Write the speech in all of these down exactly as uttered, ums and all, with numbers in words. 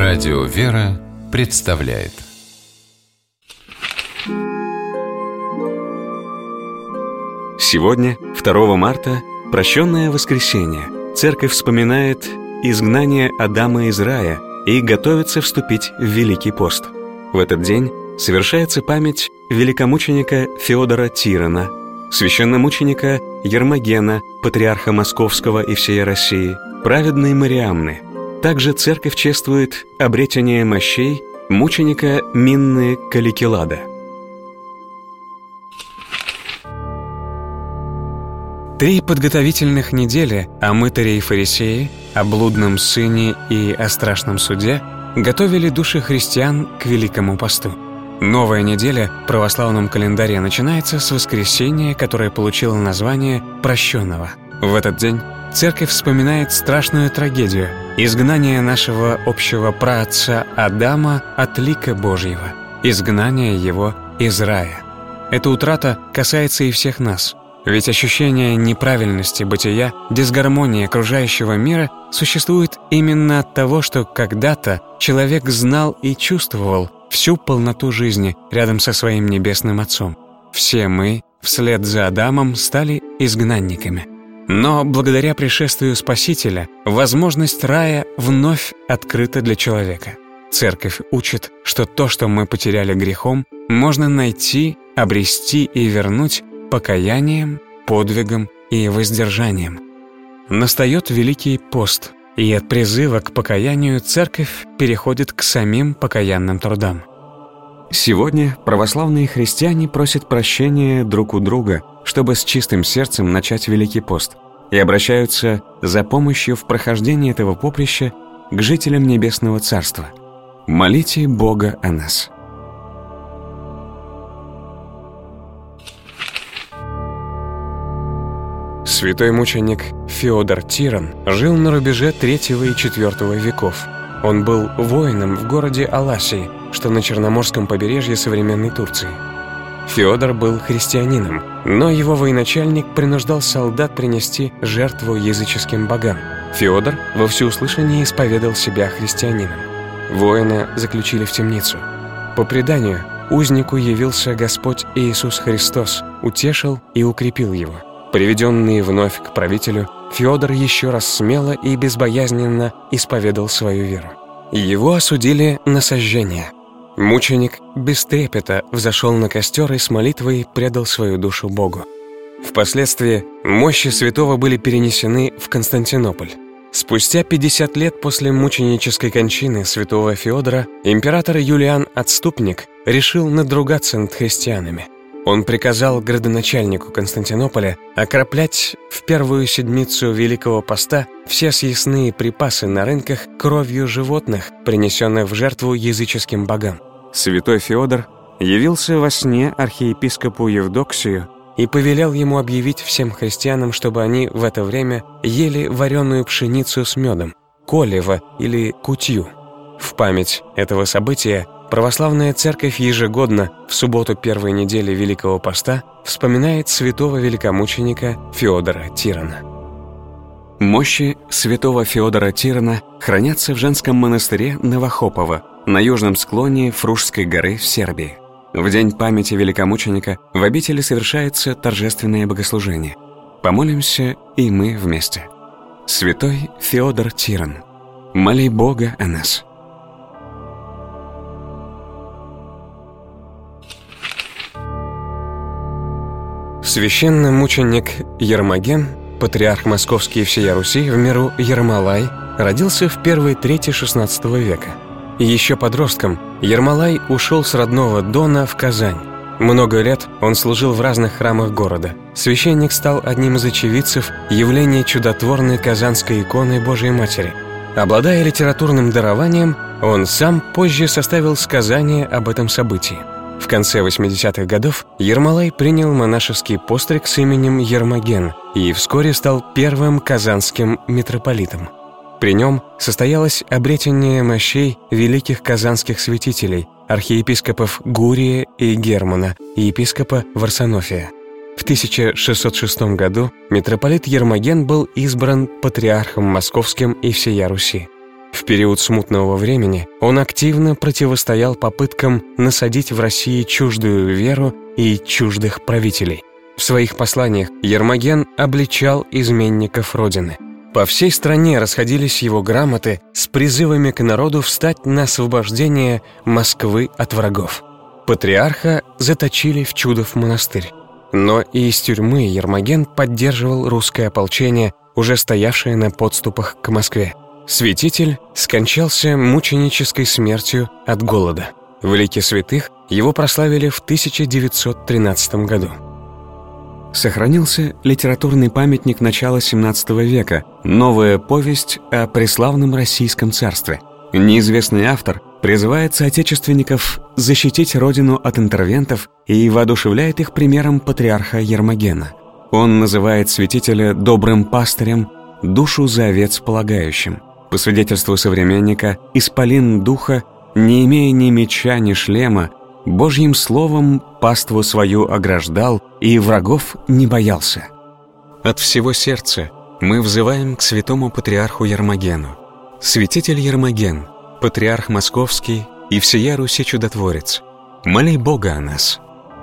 Радио «Вера» представляет. Сегодня, второго марта, прощенное воскресенье, Церковь вспоминает изгнание Адама из рая и готовится вступить в Великий пост. В этот день совершается память великомученика Феодора Тирана, священномученика Ермогена, патриарха Московского и всей России, праведной Мариамны. Также Церковь чествует обретение мощей мученика Минны Каликилада. Три подготовительных недели о мытаре и фарисее, о блудном сыне и о страшном суде готовили души христиан к Великому посту. Новая неделя в православном календаре начинается с воскресенья, которое получило название «Прощенного». В этот день Церковь вспоминает страшную трагедию – изгнание нашего общего праотца Адама от лика Божьего, изгнание его из рая. Эта утрата касается и всех нас. Ведь ощущение неправильности бытия, дисгармонии окружающего мира существует именно от того, что когда-то человек знал и чувствовал всю полноту жизни рядом со своим Небесным Отцом. Все мы, вслед за Адамом, стали изгнанниками. Но благодаря пришествию Спасителя возможность рая вновь открыта для человека. Церковь учит, что то, что мы потеряли грехом, можно найти, обрести и вернуть покаянием, подвигом и воздержанием. Настает Великий пост, и от призыва к покаянию Церковь переходит к самим покаянным трудам. Сегодня православные христиане просят прощения друг у друга, чтобы с чистым сердцем начать Великий пост, и обращаются за помощью в прохождении этого поприща к жителям Небесного Царства. Молите Бога о нас. Святой мученик Феодор Тиран жил на рубеже третьего и четвёртого веков. Он был воином в городе Аласии, что на Черноморском побережье современной Турции. Феодор был христианином, но его военачальник принуждал солдат принести жертву языческим богам. Феодор во всеуслышание исповедал себя христианином. Воина заключили в темницу. По преданию, узнику явился Господь Иисус Христос, утешил и укрепил его. Приведенный вновь к правителю, Феодор еще раз смело и безбоязненно исповедал свою веру. Его осудили на сожжение. Мученик без трепета взошел на костер и с молитвой предал свою душу Богу. Впоследствии мощи святого были перенесены в Константинополь. Спустя пятьдесят лет после мученической кончины святого Феодора император Юлиан Отступник решил надругаться над христианами. Он приказал градоначальнику Константинополя окроплять в первую седмицу Великого Поста все съестные припасы на рынках кровью животных, принесенных в жертву языческим богам. Святой Феодор явился во сне архиепископу Евдоксию и повелел ему объявить всем христианам, чтобы они в это время ели вареную пшеницу с медом, колево или кутью. В память этого события Православная Церковь ежегодно в субботу первой недели Великого Поста вспоминает святого великомученика Феодора Тирана. Мощи святого Феодора Тирана хранятся в женском монастыре Новохопово на южном склоне Фружской горы в Сербии. В день памяти великомученика в обители совершается торжественное богослужение. Помолимся и мы вместе. Святой Феодор Тиран, моли Бога о нас. Священномученик Ермоген, патриарх Московский и всея Руси, в миру Ермолай, родился в первой трети шестнадцатого века. Еще подростком Ермолай ушел с родного Дона в Казань. Много лет он служил в разных храмах города. Священник стал одним из очевидцев явления чудотворной казанской иконы Божией Матери. Обладая литературным дарованием, он сам позже составил сказание об этом событии. В конце восьмидесятых годов Ермолай принял монашеский постриг с именем Ермоген и вскоре стал первым казанским митрополитом. При нем состоялось обретение мощей великих казанских святителей, архиепископов Гурия и Германа и епископа Варсонофия. В тысяча шестьсот шестом году митрополит Ермоген был избран патриархом Московским и всея Руси. В В период смутного времени он активно противостоял попыткам насадить в России чуждую веру и чуждых правителей. В своих посланиях Ермоген обличал изменников Родины. По всей стране расходились его грамоты с призывами к народу встать на освобождение Москвы от врагов. Патриарха заточили в Чудов монастырь. Но и из тюрьмы Ермоген поддерживал русское ополчение, уже стоявшее на подступах к Москве. Святитель скончался мученической смертью от голода. В лике святых его прославили в тысяча девятьсот тринадцатом году. Сохранился литературный памятник начала семнадцатого века, новая повесть о преславном Российском царстве. Неизвестный автор призывает соотечественников защитить родину от интервентов и воодушевляет их примером патриарха Ермогена. Он называет святителя добрым пастырем, душу за овец полагающим. По свидетельству современника, исполин духа, не имея ни меча, ни шлема, Божьим словом паству свою ограждал и врагов не боялся. От всего сердца мы взываем к святому патриарху Ермогену. Святитель Ермоген, патриарх московский и всея Руси чудотворец, моли Бога о нас.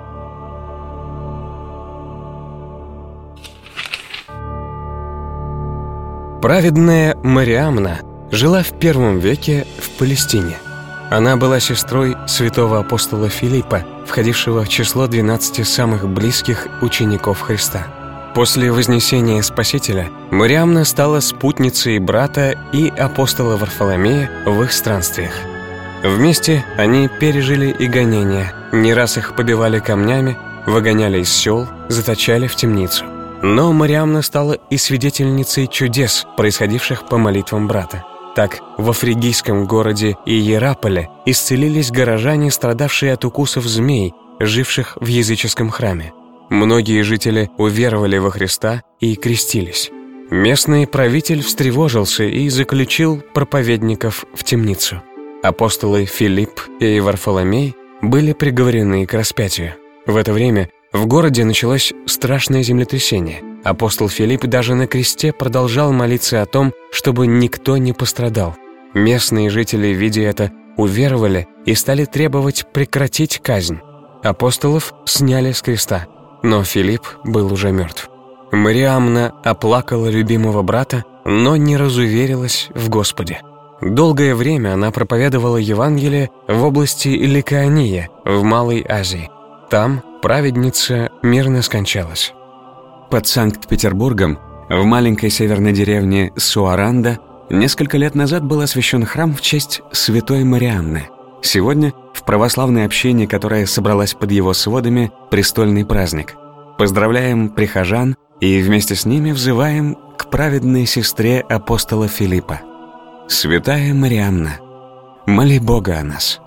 Праведная Мариамна жила в первом веке в Палестине. Она была сестрой святого апостола Филиппа, входившего в число двенадцати самых близких учеников Христа. После вознесения Спасителя Мариамна стала спутницей брата и апостола Варфоломея в их странствиях. Вместе они пережили и гонения, не раз их побивали камнями, выгоняли из сел, заточали в темницу. Но Мариамна стала и свидетельницей чудес, происходивших по молитвам брата. Так, во фригийском городе Иераполе исцелились горожане, страдавшие от укусов змей, живших в языческом храме. Многие жители уверовали во Христа и крестились. Местный правитель встревожился и заключил проповедников в темницу. Апостолы Филипп и Варфоломей были приговорены к распятию. В это время в городе началось страшное землетрясение. Апостол Филипп даже на кресте продолжал молиться о том, чтобы никто не пострадал. Местные жители, видя это, уверовали и стали требовать прекратить казнь. Апостолов сняли с креста, но Филипп был уже мертв. Мариамна оплакала любимого брата, но не разуверилась в Господе. Долгое время она проповедовала Евангелие в области Ликаония, в Малой Азии. Там праведница мирно скончалась. Под Санкт-Петербургом, в маленькой северной деревне Суаранда, несколько лет назад был освящен храм в честь святой Мариамны. Сегодня в православной общине, которая собралась под его сводами, престольный праздник. Поздравляем прихожан и вместе с ними взываем к праведной сестре апостола Филиппа. Святая Мариамна, моли Бога о нас.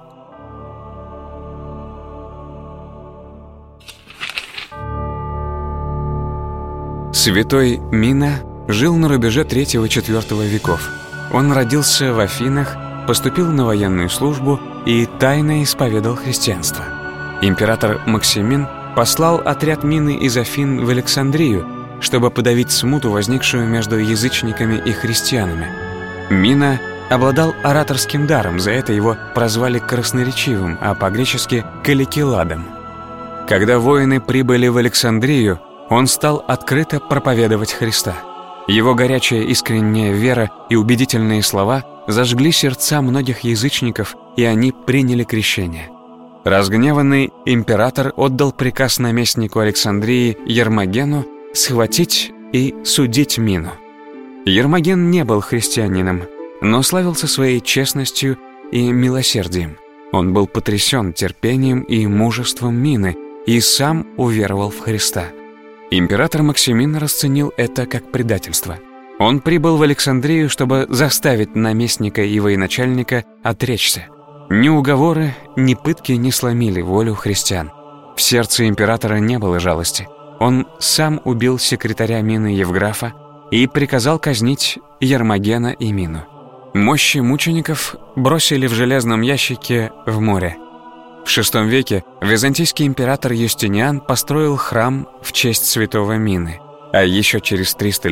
Святой Мина жил на рубеже третьего-четвёртого веков. Он родился в Афинах, поступил на военную службу и тайно исповедал христианство. Император Максимин послал отряд Мины из Афин в Александрию, чтобы подавить смуту, возникшую между язычниками и христианами. Мина обладал ораторским даром, за это его прозвали красноречивым, а по-гречески «каликиладом». Когда воины прибыли в Александрию, он стал открыто проповедовать Христа. Его горячая искренняя вера и убедительные слова зажгли сердца многих язычников, и они приняли крещение. Разгневанный император отдал приказ наместнику Александрии Ермогену схватить и судить Мину. Ермоген не был христианином, но славился своей честностью и милосердием. Он был потрясен терпением и мужеством Мины и сам уверовал в Христа. Император Максимин расценил это как предательство. Он прибыл в Александрию, чтобы заставить наместника и военачальника отречься. Ни уговоры, ни пытки не сломили волю христиан. В сердце императора не было жалости. Он сам убил секретаря Мины Евграфа и приказал казнить Ермогена и Мину. Мощи мучеников бросили в железном ящике в море. В шестом веке византийский император Юстиниан построил храм в честь святого Мины, а еще через триста лет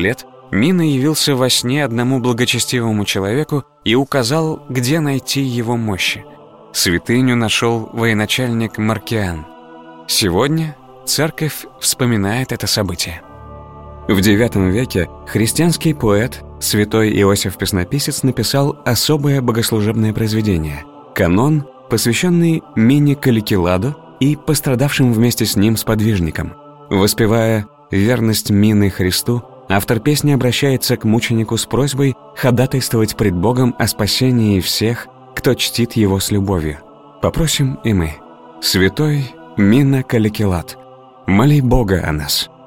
Мина явился во сне одному благочестивому человеку и указал, где найти его мощи. Святыню нашел военачальник Маркиан. Сегодня церковь вспоминает это событие. В девятом веке христианский поэт, святой Иосиф Песнописец, написал особое богослужебное произведение – канон, посвященный Мине Каликиладу и пострадавшим вместе с ним сподвижникам. Воспевая верность Мины Христу, автор песни обращается к мученику с просьбой ходатайствовать пред Богом о спасении всех, кто чтит его с любовью. Попросим и мы. Святой Мина Каликилад, моли Бога о нас.